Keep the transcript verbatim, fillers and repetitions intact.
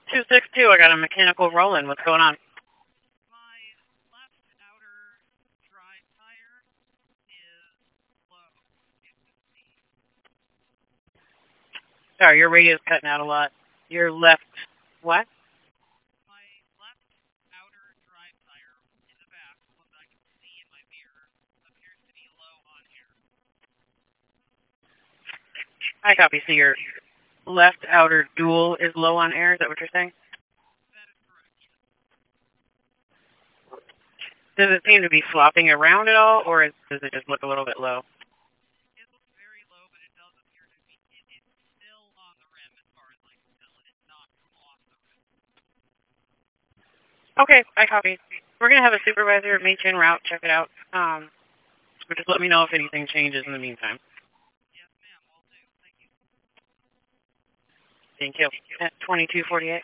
two six two, I got a mechanical rolling. What's going on? Sorry, your radio's cutting out a lot. Your left, what? I copy. So your left outer dual is low on air. Is that what you're saying? Does it seem to be flopping around at all, or is, does it just look a little bit low? Okay, I copy. We're going to have a supervisor meet you en route, check it out. Um, but just let me know if anything changes in the meantime. Thank you. At twenty-two forty-eight.